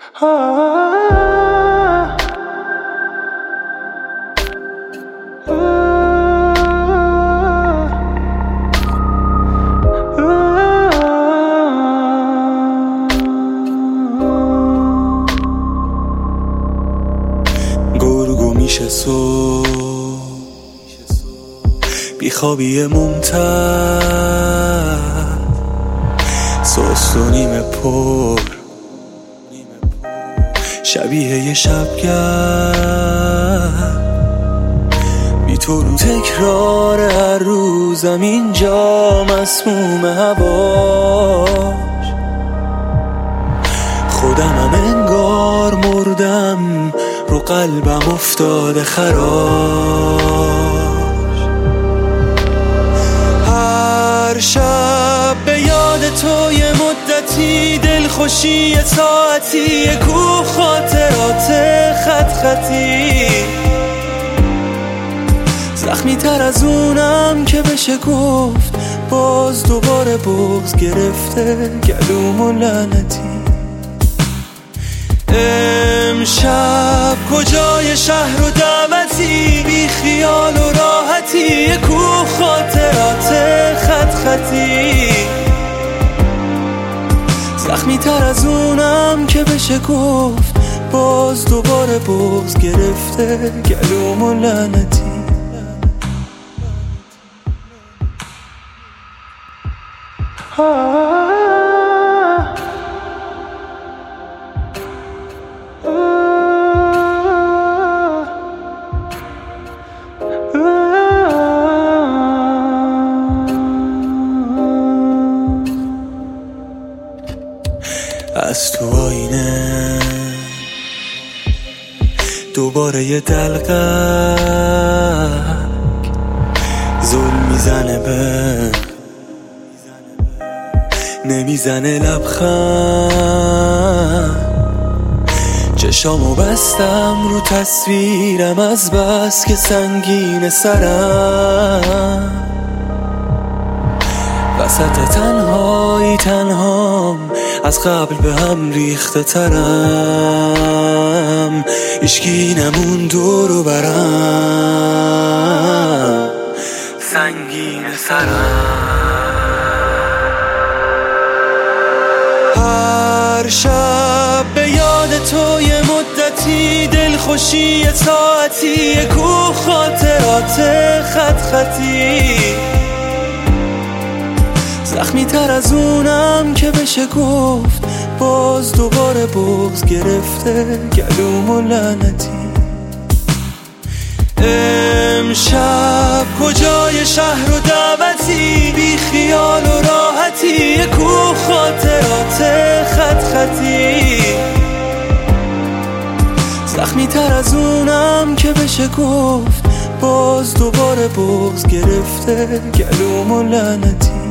گرگو میشه صبح بیخوابی ممتد سست و نیمه پر شبیه یه شبگرد بی تو رو تکرار هر روزم اینجا مسموم هواش خودمم انگار مردم رو قلبم افتاده خراش هر شب به یاد تو یه مدتی دلخوشی یه ساعتی یه کوه خاطرات خط خطی زخمی تر از اونم که بشه گفت باز دوباره بغض گرفته گلومو لعنتی امشب کجای شهر و دعوتی بی خیال و راحتی یه کوه خاطرات خط خطی زخمی تر از اونم که بشه گفت باز دوباره بغض گرفته گلومو لعنتی از تو آینه دوباره یه دلقک ظلم میزنه به نمیزنه لبخند چشامو بستم رو تصویرم از بس که سنگین سرم وسط تنهایی تنهام از قبل به هم ریخته ترم هیچکی نمون دور و برم سنگین سرم هر شب به یاد تو یه مدتی دلخوشی یه ساعتی یه کوه خاطرات خط خطی زخمی تر از اونم که بشه گفت باز دوباره بغض گرفته گلومو لعنتی امشب کجای شهر و دعوتی بی خیال و راحتی یه کوه خاطرات خط خطی زخمی تر از اونم که بشه گفت باز دوباره بغض گرفته گلومو لعنتی